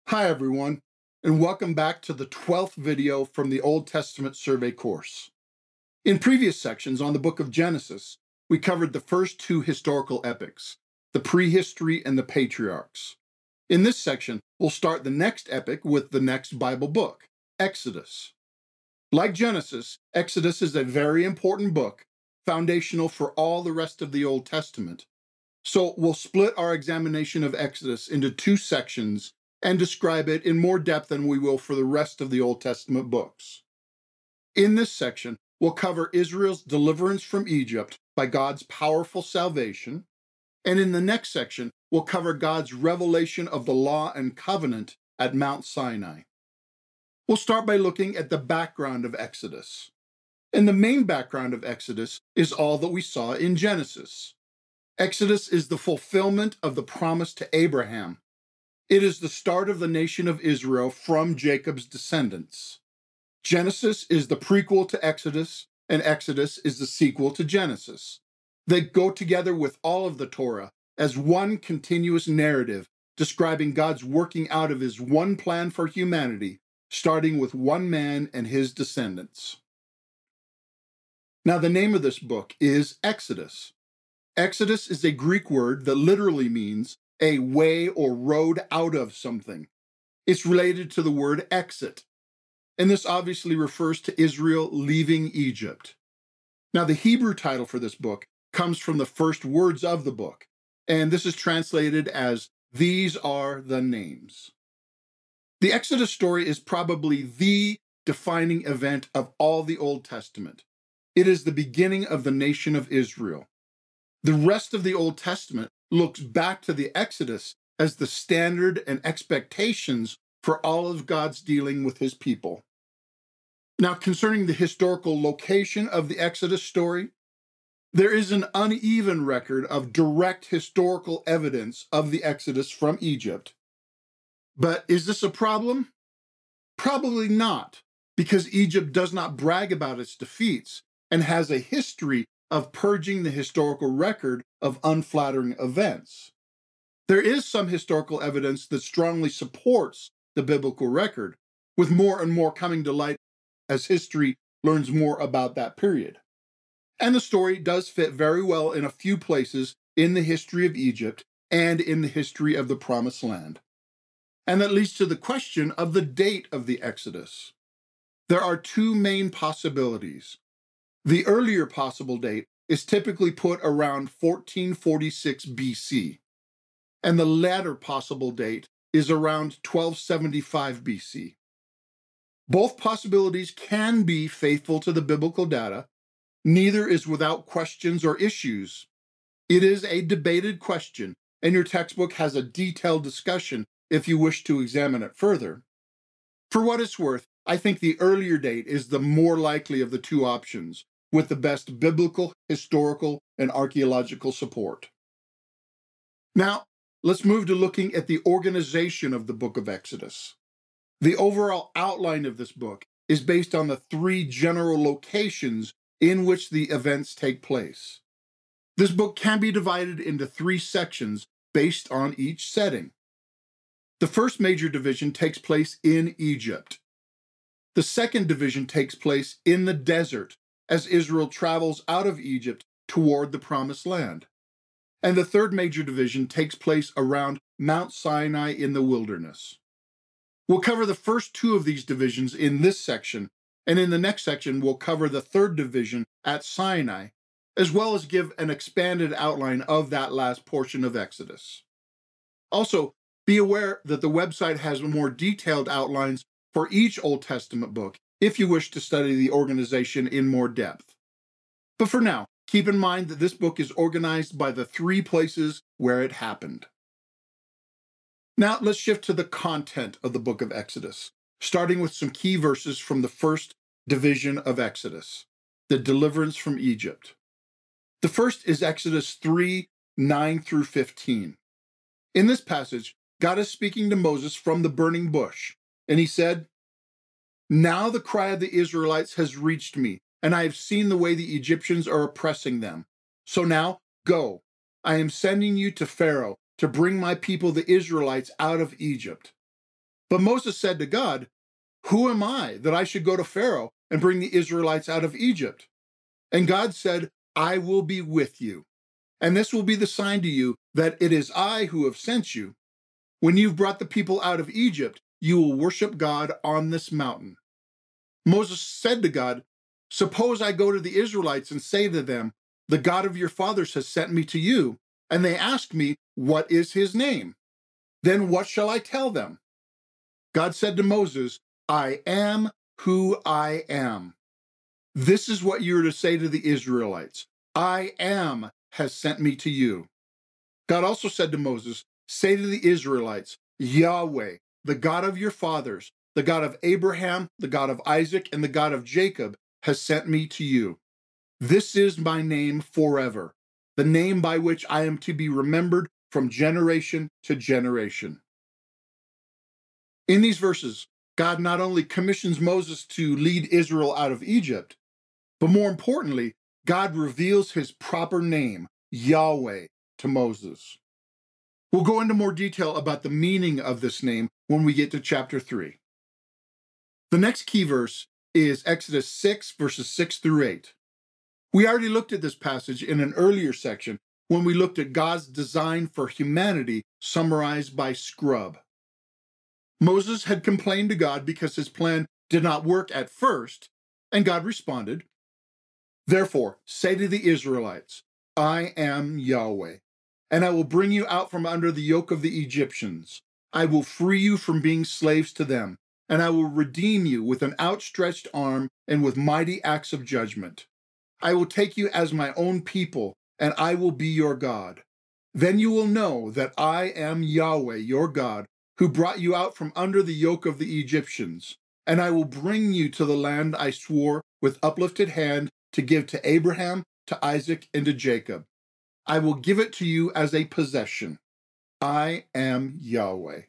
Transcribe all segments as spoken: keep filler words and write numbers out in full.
Hi everyone, and welcome back to the twelfth video from the Old Testament Survey course. In previous sections on the book of Genesis, we covered the first two historical epics, the prehistory and the patriarchs. In this section, we'll start the next epic with the next Bible book, Exodus. Like Genesis, Exodus is a very important book, foundational for all the rest of the Old Testament. So we'll split our examination of Exodus into two sections and describe it in more depth than we will for the rest of the Old Testament books. In this section, we'll cover Israel's deliverance from Egypt by God's powerful salvation, and in the next section, we'll cover God's revelation of the law and covenant at Mount Sinai. We'll start by looking at the background of Exodus. And the main background of Exodus is all that we saw in Genesis. Exodus is the fulfillment of the promise to Abraham. It is the start of the nation of Israel from Jacob's descendants. Genesis is the prequel to Exodus, and Exodus is the sequel to Genesis. They go together with all of the Torah as one continuous narrative describing God's working out of his one plan for humanity, starting with one man and his descendants. Now, the name of this book is Exodus. Exodus is a Greek word that literally means a way or road out of something. It's related to the word exit, and this obviously refers to Israel leaving Egypt. Now, the Hebrew title for this book comes from the first words of the book, and this is translated as, "These are the names." The Exodus story is probably the defining event of all the Old Testament. It is the beginning of the nation of Israel. The rest of the Old Testament looks back to the Exodus as the standard and expectations for all of God's dealing with his people. Now, concerning the historical location of the Exodus story, there is an uneven record of direct historical evidence of the Exodus from Egypt. But is this a problem? Probably not, because Egypt does not brag about its defeats and has a history of purging the historical record of unflattering events. There is some historical evidence that strongly supports the biblical record, with more and more coming to light as history learns more about that period. And the story does fit very well in a few places in the history of Egypt and in the history of the Promised Land. And that leads to the question of the date of the Exodus. There are two main possibilities. The earlier possible date is typically put around fourteen forty-six B C, and the latter possible date is around twelve seventy-five B C. Both possibilities can be faithful to the biblical data. Neither is without questions or issues. It is a debated question, and your textbook has a detailed discussion if you wish to examine it further. For what it's worth, I think the earlier date is the more likely of the two options, with the best biblical, historical, and archaeological support. Now, let's move to looking at the organization of the book of Exodus. The overall outline of this book is based on the three general locations in which the events take place. This book can be divided into three sections based on each setting. The first major division takes place in Egypt. The second division takes place in the desert, as Israel travels out of Egypt toward the Promised Land. And the third major division takes place around Mount Sinai in the wilderness. We'll cover the first two of these divisions in this section, and in the next section we'll cover the third division at Sinai, as well as give an expanded outline of that last portion of Exodus. Also, be aware that the website has more detailed outlines for each Old Testament book, if you wish to study the organization in more depth. But for now, keep in mind that this book is organized by the three places where it happened. Now let's shift to the content of the book of Exodus, starting with some key verses from the first division of Exodus, the deliverance from Egypt. The first is Exodus three, nine through fifteen. In this passage, God is speaking to Moses from the burning bush, and he said, "Now the cry of the Israelites has reached me, and I have seen the way the Egyptians are oppressing them. So now, go. I am sending you to Pharaoh to bring my people, the Israelites, out of Egypt." But Moses said to God, "Who am I that I should go to Pharaoh and bring the Israelites out of Egypt?" And God said, "I will be with you. And this will be the sign to you that it is I who have sent you. When you've brought the people out of Egypt, you will worship God on this mountain." Moses said to God, "Suppose I go to the Israelites and say to them, 'The God of your fathers has sent me to you,' and they ask me, 'What is his name?' Then what shall I tell them?" God said to Moses, "I am who I am. This is what you are to say to the Israelites. I am has sent me to you." God also said to Moses, "Say to the Israelites, Yahweh, the God of your fathers, the God of Abraham, the God of Isaac, and the God of Jacob, has sent me to you. This is my name forever, the name by which I am to be remembered from generation to generation." In these verses, God not only commissions Moses to lead Israel out of Egypt, but more importantly, God reveals his proper name, Yahweh, to Moses. We'll go into more detail about the meaning of this name when we get to chapter three. The next key verse is Exodus six, verses six through eight. We already looked at this passage in an earlier section when we looked at God's design for humanity summarized by scrub. Moses had complained to God because his plan did not work at first, and God responded, "Therefore, say to the Israelites, I am Yahweh, and I will bring you out from under the yoke of the Egyptians. I will free you from being slaves to them, and I will redeem you with an outstretched arm and with mighty acts of judgment. I will take you as my own people, and I will be your God. Then you will know that I am Yahweh, your God, who brought you out from under the yoke of the Egyptians, and I will bring you to the land I swore with uplifted hand to give to Abraham, to Isaac, and to Jacob. I will give it to you as a possession. I am Yahweh."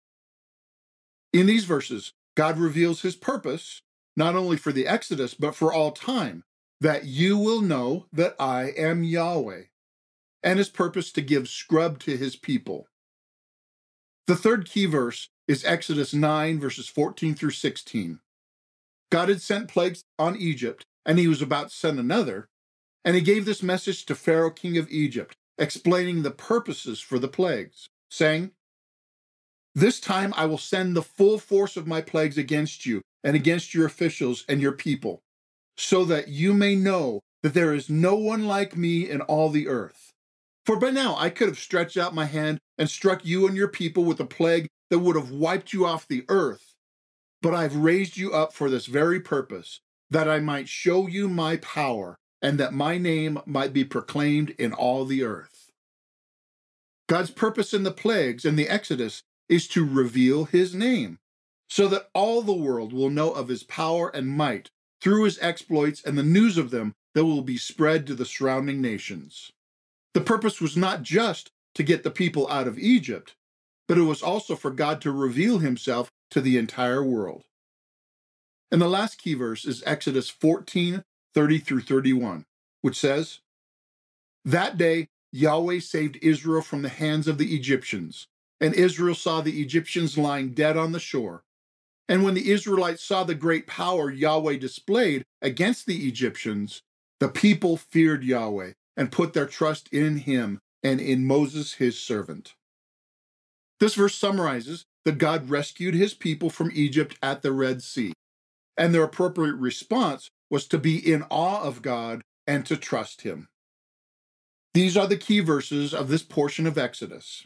In these verses, God reveals his purpose, not only for the Exodus, but for all time, that you will know that I am Yahweh, and his purpose to give scrub to his people. The third key verse is Exodus nine, verses fourteen through sixteen. God had sent plagues on Egypt, and he was about to send another, and he gave this message to Pharaoh, king of Egypt, explaining the purposes for the plagues, saying, "This time I will send the full force of my plagues against you and against your officials and your people, so that you may know that there is no one like me in all the earth. For by now I could have stretched out my hand and struck you and your people with a plague that would have wiped you off the earth. But I've raised you up for this very purpose, that I might show you my power, and that my name might be proclaimed in all the earth." God's purpose in the plagues and the Exodus is to reveal his name, so that all the world will know of his power and might through his exploits and the news of them that will be spread to the surrounding nations. The purpose was not just to get the people out of Egypt, but it was also for God to reveal himself to the entire world. And the last key verse is Exodus fourteen, thirty through thirty-one, which says, "That day Yahweh saved Israel from the hands of the Egyptians, and Israel saw the Egyptians lying dead on the shore. And when the Israelites saw the great power Yahweh displayed against the Egyptians, the people feared Yahweh and put their trust in him and in Moses his servant." This verse summarizes that God rescued his people from Egypt at the Red Sea, and their appropriate response was to be in awe of God and to trust him. These are the key verses of this portion of Exodus.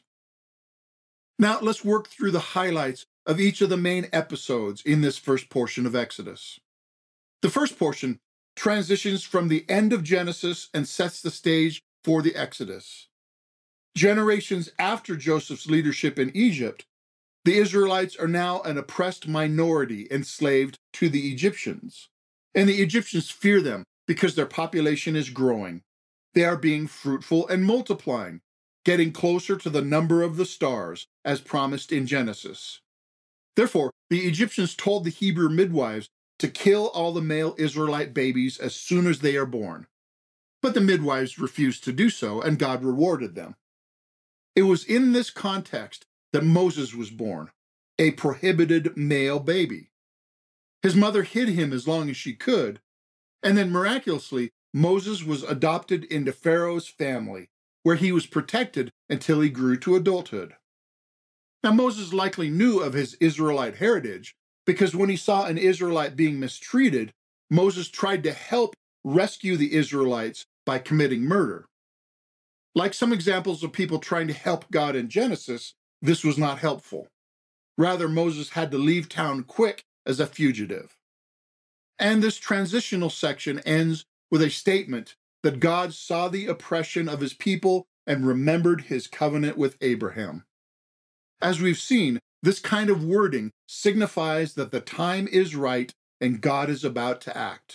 Now let's work through the highlights of each of the main episodes in this first portion of Exodus. The first portion transitions from the end of Genesis and sets the stage for the Exodus. Generations after Joseph's leadership in Egypt, the Israelites are now an oppressed minority enslaved to the Egyptians. And the Egyptians fear them because their population is growing. They are being fruitful and multiplying, getting closer to the number of the stars, as promised in Genesis. Therefore, the Egyptians told the Hebrew midwives to kill all the male Israelite babies as soon as they are born. But the midwives refused to do so, and God rewarded them. It was in this context that Moses was born, a prohibited male baby. His mother hid him as long as she could, and then miraculously, Moses was adopted into Pharaoh's family, where he was protected until he grew to adulthood. Now, Moses likely knew of his Israelite heritage because when he saw an Israelite being mistreated, Moses tried to help rescue the Israelites by committing murder. Like some examples of people trying to help God in Genesis, this was not helpful. Rather, Moses had to leave town quick as a fugitive. And this transitional section ends with a statement that God saw the oppression of his people and remembered his covenant with Abraham. As we've seen, this kind of wording signifies that the time is right and God is about to act.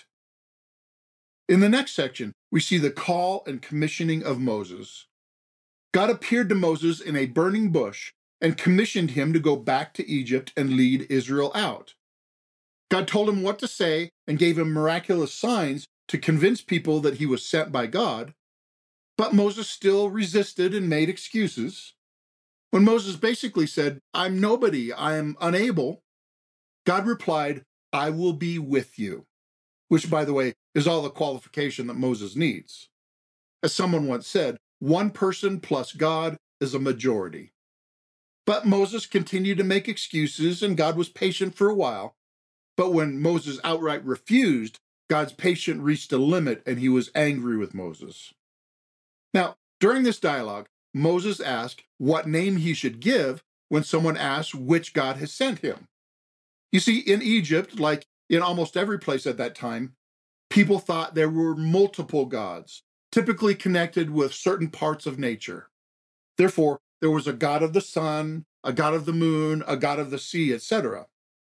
In the next section, we see the call and commissioning of Moses. God appeared to Moses in a burning bush and commissioned him to go back to Egypt and lead Israel out. God told him what to say and gave him miraculous signs to convince people that he was sent by God, but Moses still resisted and made excuses. When Moses basically said, "I'm nobody, I am unable," God replied, "I will be with you," which, by the way, is all the qualification that Moses needs. As someone once said, one person plus God is a majority. But Moses continued to make excuses, and God was patient for a while. But when Moses outright refused, God's patience reached a limit, and he was angry with Moses. Now, during this dialogue, Moses asked what name he should give when someone asked which God has sent him. You see, in Egypt, like in almost every place at that time, people thought there were multiple gods, typically connected with certain parts of nature. Therefore, there was a god of the sun, a god of the moon, a god of the sea, et cetera.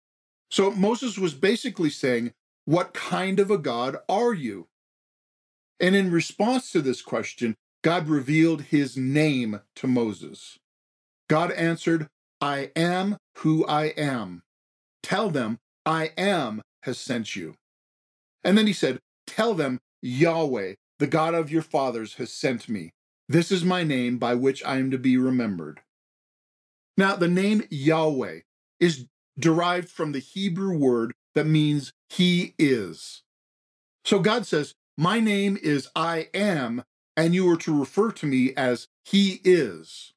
So Moses was basically saying, what kind of a God are you? And in response to this question, God revealed his name to Moses. God answered, "I am who I am. Tell them, I am has sent you." And then he said, "Tell them, Yahweh, the God of your fathers, has sent me. This is my name by which I am to be remembered." Now, the name Yahweh is derived from the Hebrew word that means he is. So God says, "My name is I am, and you are to refer to me as he is."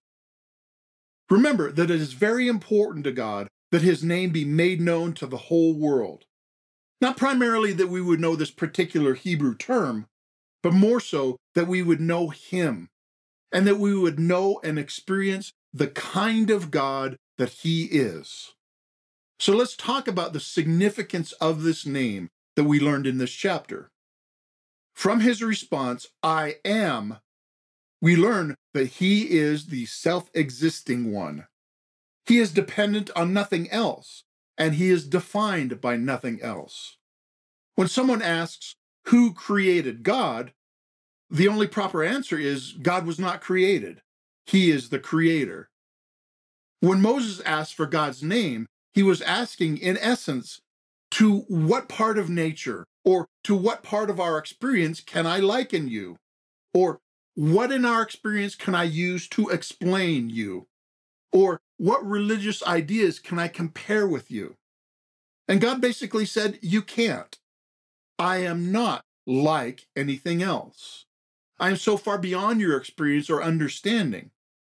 Remember that it is very important to God that his name be made known to the whole world. Not primarily that we would know this particular Hebrew term, but more so that we would know him, and that we would know and experience the kind of God that he is. So let's talk about the significance of this name that we learned in this chapter. From his response, "I am," we learn that he is the self-existing one. He is dependent on nothing else, and he is defined by nothing else. When someone asks, who created God? The only proper answer is God was not created. He is the creator. When Moses asked for God's name, he was asking, in essence, to what part of nature or to what part of our experience can I liken you? Or what in our experience can I use to explain you? Or what religious ideas can I compare with you? And God basically said, you can't. I am not like anything else. I am so far beyond your experience or understanding.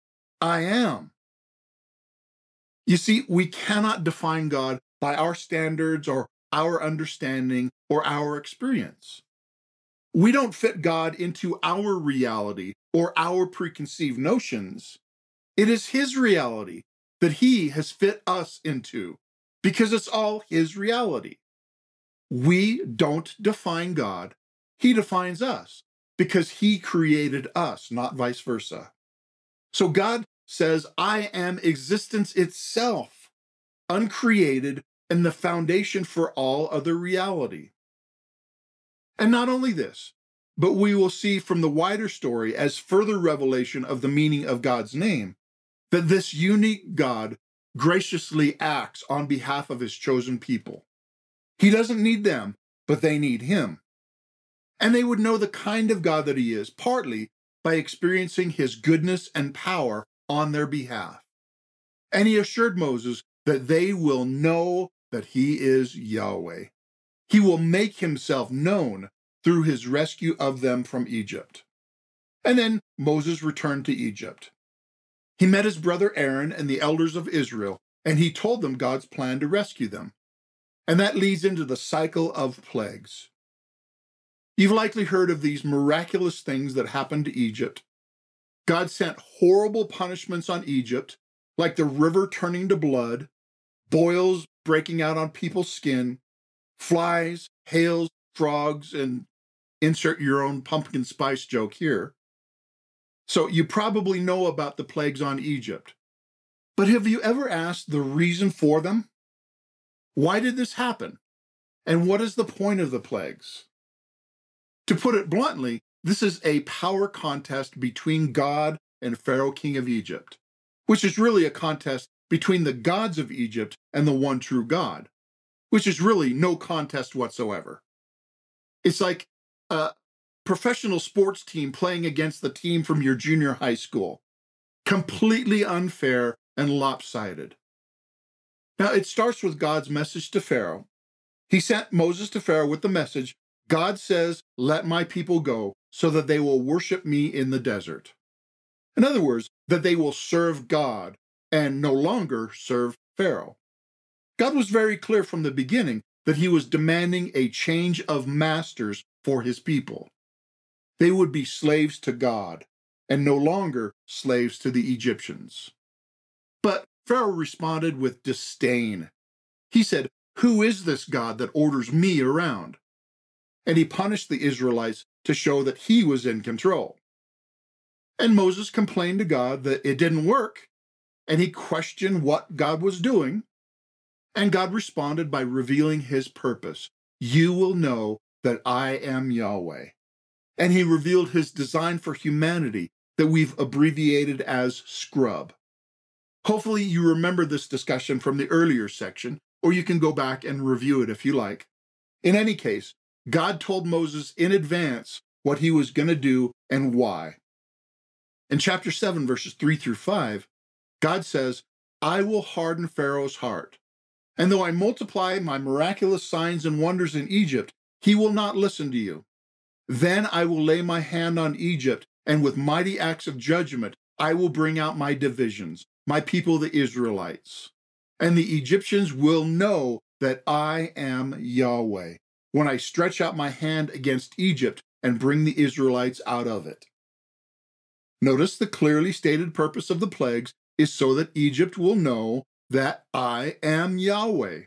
I am. You see, we cannot define God by our standards or our understanding or our experience. We don't fit God into our reality or our preconceived notions. It is his reality that he has fit us into, because it's all his reality. We don't define God. He defines us because he created us, not vice versa. So God says, I am existence itself, uncreated, and the foundation for all other reality. And not only this, but we will see from the wider story as further revelation of the meaning of God's name, that this unique God graciously acts on behalf of his chosen people. He doesn't need them, but they need him. And they would know the kind of God that he is, partly by experiencing his goodness and power on their behalf. And he assured Moses that they will know that he is Yahweh. He will make himself known through his rescue of them from Egypt. And then Moses returned to Egypt. He met his brother Aaron and the elders of Israel, and he told them God's plan to rescue them. And that leads into the cycle of plagues. You've likely heard of these miraculous things that happened to Egypt. God sent horrible punishments on Egypt, like the river turning to blood, boils breaking out on people's skin, flies, hails, frogs, and insert your own pumpkin spice joke here. So you probably know about the plagues on Egypt. But have you ever asked the reason for them? Why did this happen? And what is the point of the plagues? To put it bluntly, this is a power contest between God and Pharaoh, king of Egypt, which is really a contest between the gods of Egypt and the one true God, which is really no contest whatsoever. It's like a professional sports team playing against the team from your junior high school. Completely unfair and lopsided. Now, it starts with God's message to Pharaoh. He sent Moses to Pharaoh with the message, God says, let my people go so that they will worship me in the desert. In other words, that they will serve God and no longer serve Pharaoh. God was very clear from the beginning that he was demanding a change of masters for his people. They would be slaves to God and no longer slaves to the Egyptians. But Pharaoh responded with disdain. He said, who is this God that orders me around? And he punished the Israelites to show that he was in control. And Moses complained to God that it didn't work, and he questioned what God was doing. And God responded by revealing his purpose. You will know that I am Yahweh. And he revealed his design for humanity that we've abbreviated as Scrub. Hopefully you remember this discussion from the earlier section, or you can go back and review it if you like. In any case, God told Moses in advance what he was going to do and why. In chapter seven, verses three through five, God says, I will harden Pharaoh's heart. And though I multiply my miraculous signs and wonders in Egypt, he will not listen to you. Then I will lay my hand on Egypt, and with mighty acts of judgment, I will bring out my divisions, my people the Israelites. And the Egyptians will know that I am Yahweh, when I stretch out my hand against Egypt and bring the Israelites out of it. Notice the clearly stated purpose of the plagues is so that Egypt will know that I am Yahweh.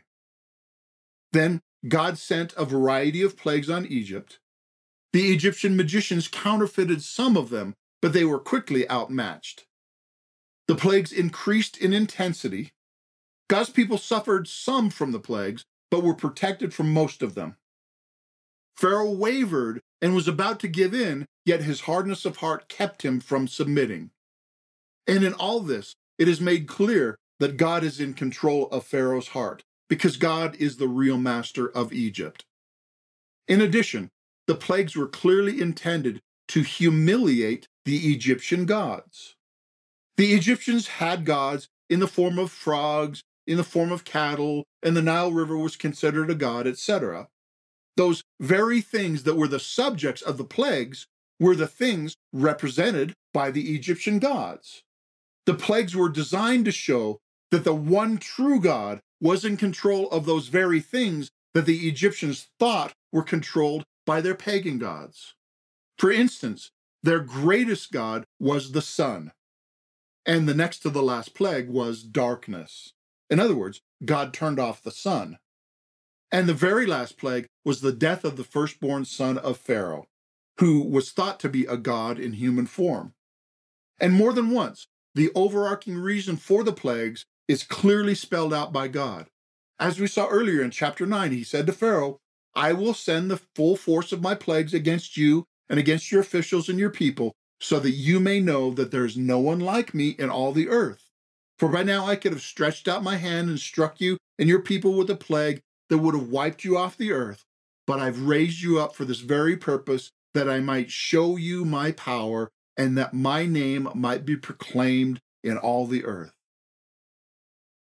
Then God sent a variety of plagues on Egypt. The Egyptian magicians counterfeited some of them, but they were quickly outmatched. The plagues increased in intensity. God's people suffered some from the plagues, but were protected from most of them. Pharaoh wavered and was about to give in, yet his hardness of heart kept him from submitting. And in all this, it is made clear that God is in control of Pharaoh's heart, because God is the real master of Egypt. In addition, the plagues were clearly intended to humiliate the Egyptian gods. The Egyptians had gods in the form of frogs, in the form of cattle, and the Nile River was considered a god, et cetera. Those very things that were the subjects of the plagues were the things represented by the Egyptian gods. The plagues were designed to show that the one true God was in control of those very things that the Egyptians thought were controlled by their pagan gods. For instance, their greatest god was the sun, and the next to the last plague was darkness. In other words, God turned off the sun. And the very last plague was the death of the firstborn son of Pharaoh, who was thought to be a god in human form. And more than once, the overarching reason for the plagues is clearly spelled out by God. As we saw earlier in chapter nine, he said to Pharaoh, I will send the full force of my plagues against you and against your officials and your people, so that you may know that there is no one like me in all the earth. For by now I could have stretched out my hand and struck you and your people with a plague that would have wiped you off the earth, but I've raised you up for this very purpose, that I might show you my power and that my name might be proclaimed in all the earth.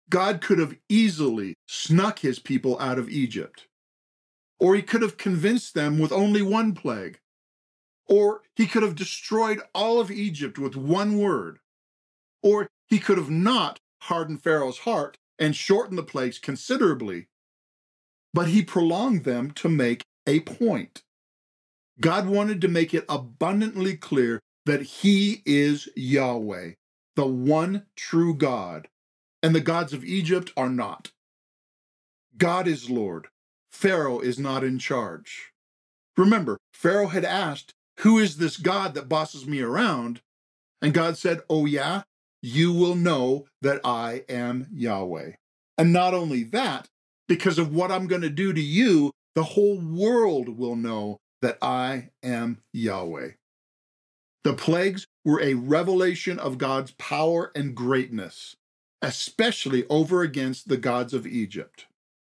God could have easily snuck his people out of Egypt. Or he could have convinced them with only one plague. Or he could have destroyed all of Egypt with one word. Or he could have not hardened Pharaoh's heart and shortened the plagues considerably. But he prolonged them to make a point. God wanted to make it abundantly clear that he is Yahweh, the one true God, and the gods of Egypt are not. God is Lord. Pharaoh is not in charge. Remember, Pharaoh had asked, "Who is this God that bosses me around?" And God said, "Oh yeah, you will know that I am Yahweh." And not only that, because of what I'm going to do to you, the whole world will know that I am Yahweh. The plagues were a revelation of God's power and greatness, especially over against the gods of Egypt.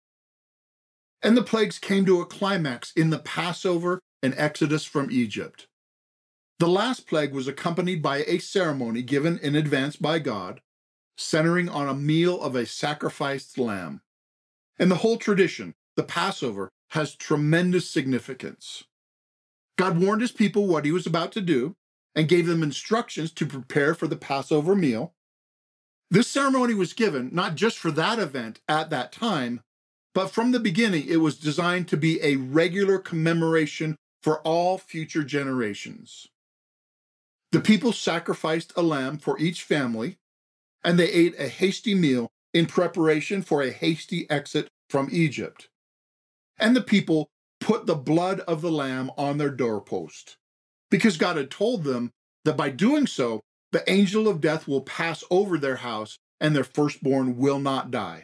And the plagues came to a climax in the Passover and Exodus from Egypt. The last plague was accompanied by a ceremony given in advance by God, centering on a meal of a sacrificed lamb. And the whole tradition, the Passover, has tremendous significance. God warned his people what he was about to do and gave them instructions to prepare for the Passover meal. This ceremony was given not just for that event at that time, but from the beginning it was designed to be a regular commemoration for all future generations. The people sacrificed a lamb for each family, and they ate a hasty meal in preparation for a hasty exit from Egypt. And the people put the blood of the lamb on their doorpost, because God had told them that by doing so, the angel of death will pass over their house and their firstborn will not die.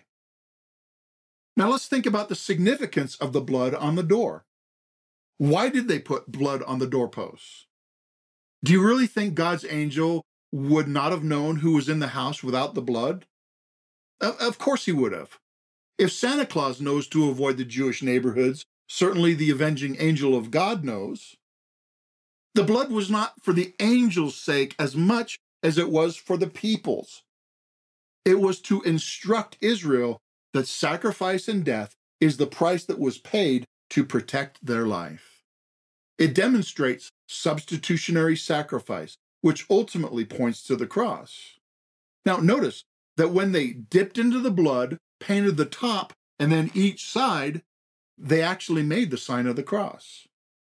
Now let's think about the significance of the blood on the door. Why did they put blood on the doorposts? Do you really think God's angel would not have known who was in the house without the blood? Of course he would have. If Santa Claus knows to avoid the Jewish neighborhoods, certainly the avenging angel of God knows. The blood was not for the angel's sake as much as it was for the people's. It was to instruct Israel that sacrifice and death is the price that was paid to protect their life. It demonstrates substitutionary sacrifice, which ultimately points to the cross. Now notice that when they dipped into the blood, painted the top, and then each side, they actually made the sign of the cross.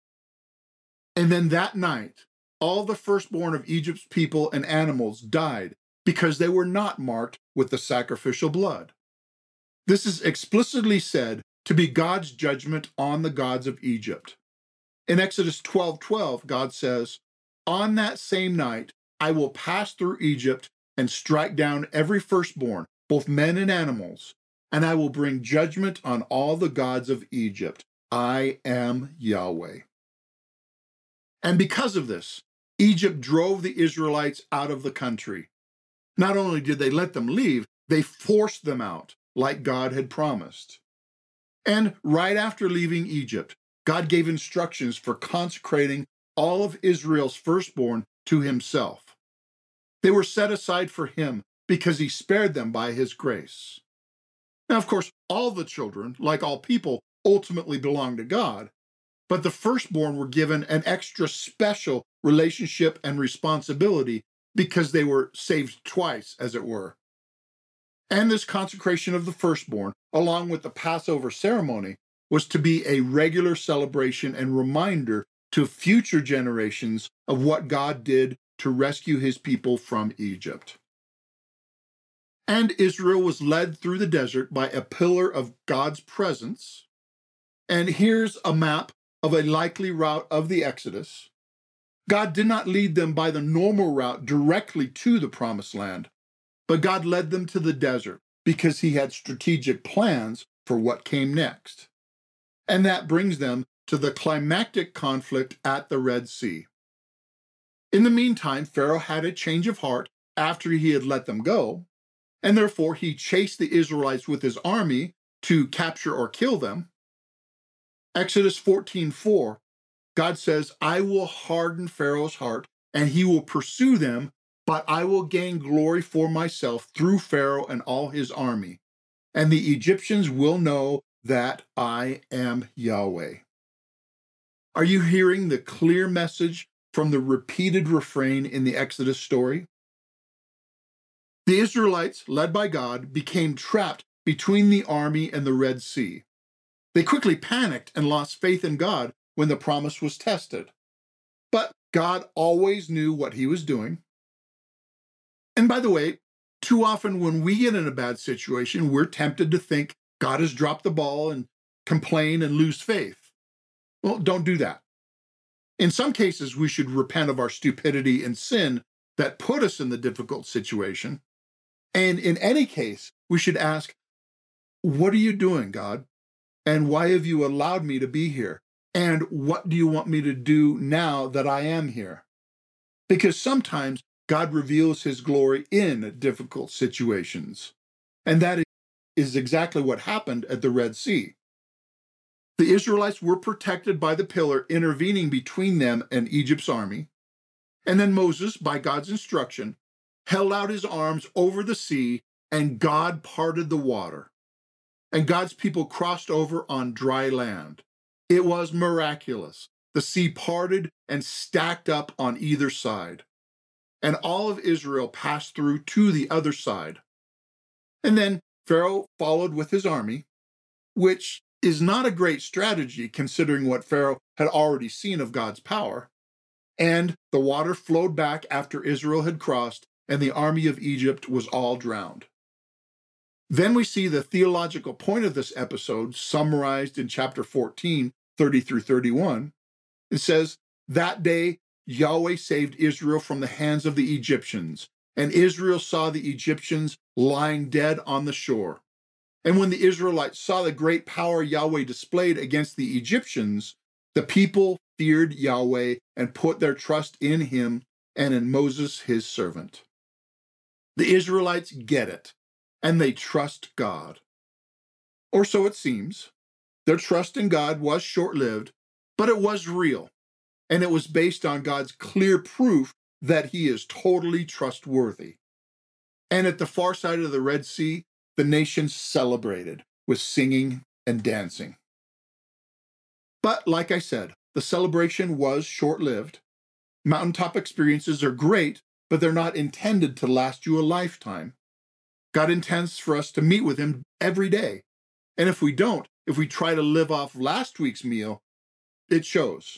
And then that night, all the firstborn of Egypt's people and animals died because they were not marked with the sacrificial blood. This is explicitly said to be God's judgment on the gods of Egypt. In Exodus twelve twelve, God says, "On that same night, I will pass through Egypt and strike down every firstborn, both men and animals, and I will bring judgment on all the gods of Egypt. I am Yahweh." And because of this, Egypt drove the Israelites out of the country. Not only did they let them leave, they forced them out, like God had promised. And right after leaving Egypt, God gave instructions for consecrating all of Israel's firstborn to himself. They were set aside for him because he spared them by his grace. Now, of course, all the children, like all people, ultimately belong to God, but the firstborn were given an extra special relationship and responsibility because they were saved twice, as it were. And this consecration of the firstborn, along with the Passover ceremony, was to be a regular celebration and reminder to future generations of what God did to rescue his people from Egypt. And Israel was led through the desert by a pillar of God's presence. And here's a map of a likely route of the Exodus. God did not lead them by the normal route directly to the Promised Land, but God led them to the desert because he had strategic plans for what came next. And that brings them to the climactic conflict at the Red Sea. In the meantime, Pharaoh had a change of heart after he had let them go, and therefore he chased the Israelites with his army to capture or kill them. Exodus fourteen four, God says, "I will harden Pharaoh's heart, and he will pursue them but I will gain glory for myself through Pharaoh and all his army, and the Egyptians will know that I am Yahweh. Are you hearing the clear message from the repeated refrain in the Exodus story? The Israelites, led by God, became trapped between the army and the Red Sea. They quickly panicked and lost faith in God when the promise was tested. But God always knew what he was doing. And by the way, too often when we get in a bad situation, we're tempted to think God has dropped the ball and complain and lose faith. Well, don't do that. In some cases, we should repent of our stupidity and sin that put us in the difficult situation. And in any case, we should ask, what are you doing, God? And why have you allowed me to be here? And what do you want me to do now that I am here? Because sometimes God reveals his glory in difficult situations. And that is exactly what happened at the Red Sea. The Israelites were protected by the pillar intervening between them and Egypt's army. And then Moses, by God's instruction, held out his arms over the sea, and God parted the water. And God's people crossed over on dry land. It was miraculous. The sea parted and stacked up on either side. And all of Israel passed through to the other side. And then Pharaoh followed with his army, which is not a great strategy considering what Pharaoh had already seen of God's power. And the water flowed back after Israel had crossed, and the army of Egypt was all drowned. Then we see the theological point of this episode summarized in chapter fourteen, thirty through thirty-one. It says, "That day Yahweh saved Israel from the hands of the Egyptians, and Israel saw the Egyptians lying dead on the shore. And when the Israelites saw the great power Yahweh displayed against the Egyptians, the people feared Yahweh and put their trust in him and in Moses, his servant." The Israelites get it, and they trust God. Or so it seems. Their trust in God was short-lived, but it was real, and it was based on God's clear proof that he is totally trustworthy. And at the far side of the Red Sea, the nation celebrated with singing and dancing. But like I said, the celebration was short-lived. Mountaintop experiences are great, but they're not intended to last you a lifetime. God intends for us to meet with him every day. And if we don't, if we try to live off last week's meal, it shows.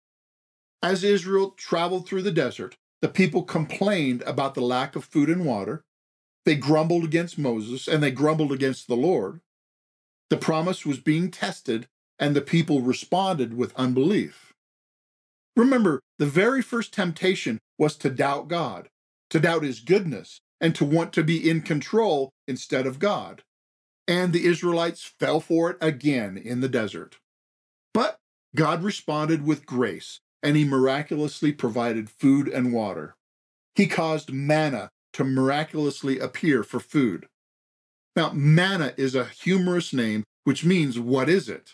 As Israel traveled through the desert, the people complained about the lack of food and water. They grumbled against Moses, and they grumbled against the Lord. The promise was being tested, and the people responded with unbelief. Remember, the very first temptation was to doubt God, to doubt his goodness, and to want to be in control instead of God. And the Israelites fell for it again in the desert. But God responded with grace, and he miraculously provided food and water. He caused manna to miraculously appear for food. Now, manna is a humorous name, which means, what is it?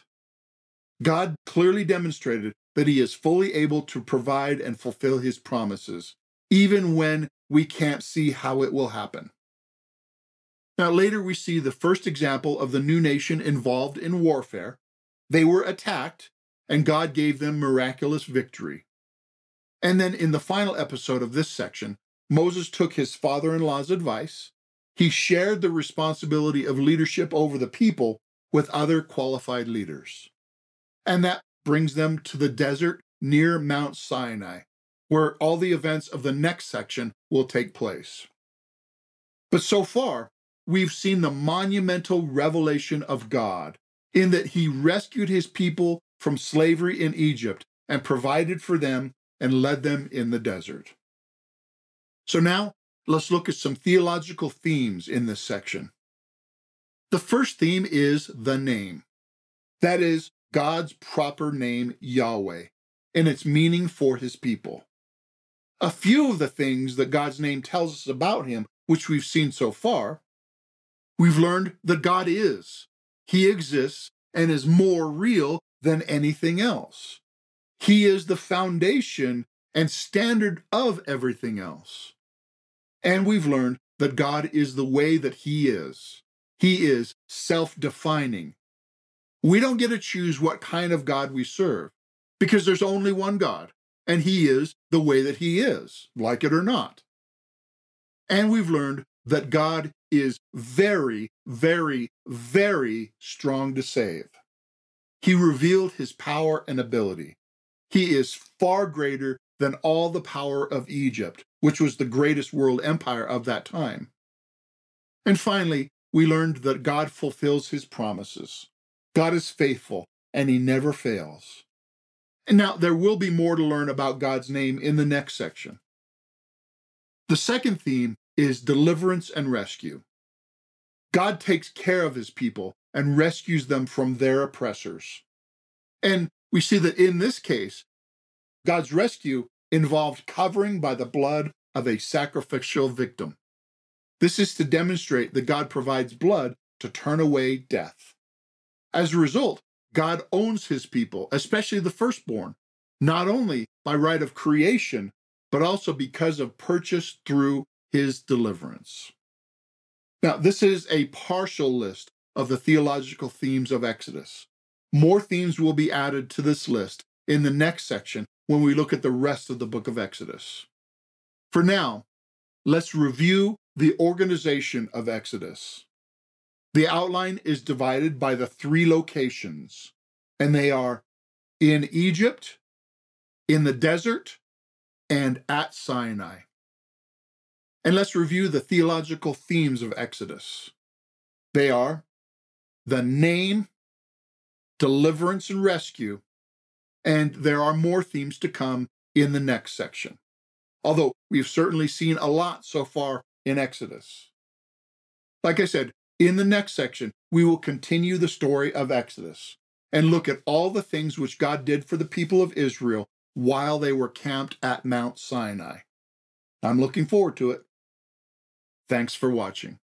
God clearly demonstrated that he is fully able to provide and fulfill his promises, even when we can't see how it will happen. Now, later we see the first example of the new nation involved in warfare. They were attacked, and God gave them miraculous victory. And then in the final episode of this section, Moses took his father-in-law's advice. He shared the responsibility of leadership over the people with other qualified leaders. And that brings them to the desert near Mount Sinai, where all the events of the next section will take place. But so far, we've seen the monumental revelation of God in that he rescued his people from slavery in Egypt and provided for them and led them in the desert. So now, let's look at some theological themes in this section. The first theme is the name. That is, God's proper name, Yahweh, and its meaning for his people. A few of the things that God's name tells us about him, which we've seen so far, we've learned that God is. He exists and is more real than anything else. He is the foundation and standard of everything else. And we've learned that God is the way that He is. He is self-defining. We don't get to choose what kind of God we serve, because there's only one God, and He is the way that He is, like it or not. And we've learned that God is very, very, very strong to save. He revealed His power and ability. He is far greater than all the power of Egypt, which was the greatest world empire of that time. And finally, we learned that God fulfills His promises. God is faithful, and He never fails. And now, there will be more to learn about God's name in the next section. The second theme is deliverance and rescue. God takes care of His people and rescues them from their oppressors. And we see that in this case, God's rescue involved covering by the blood of a sacrificial victim. This is to demonstrate that God provides blood to turn away death. As a result, God owns His people, especially the firstborn, not only by right of creation, but also because of purchase through His deliverance. Now, this is a partial list of the theological themes of Exodus. More themes will be added to this list in the next section when we look at the rest of the book of Exodus. For now, let's review the organization of Exodus. The outline is divided by the three locations, and they are in Egypt, in the desert, and at Sinai. And let's review the theological themes of Exodus. They are the name, deliverance and rescue, and there are more themes to come in the next section, although we've certainly seen a lot so far in Exodus. Like I said, in the next section, we will continue the story of Exodus and look at all the things which God did for the people of Israel while they were camped at Mount Sinai. I'm looking forward to it. Thanks for watching.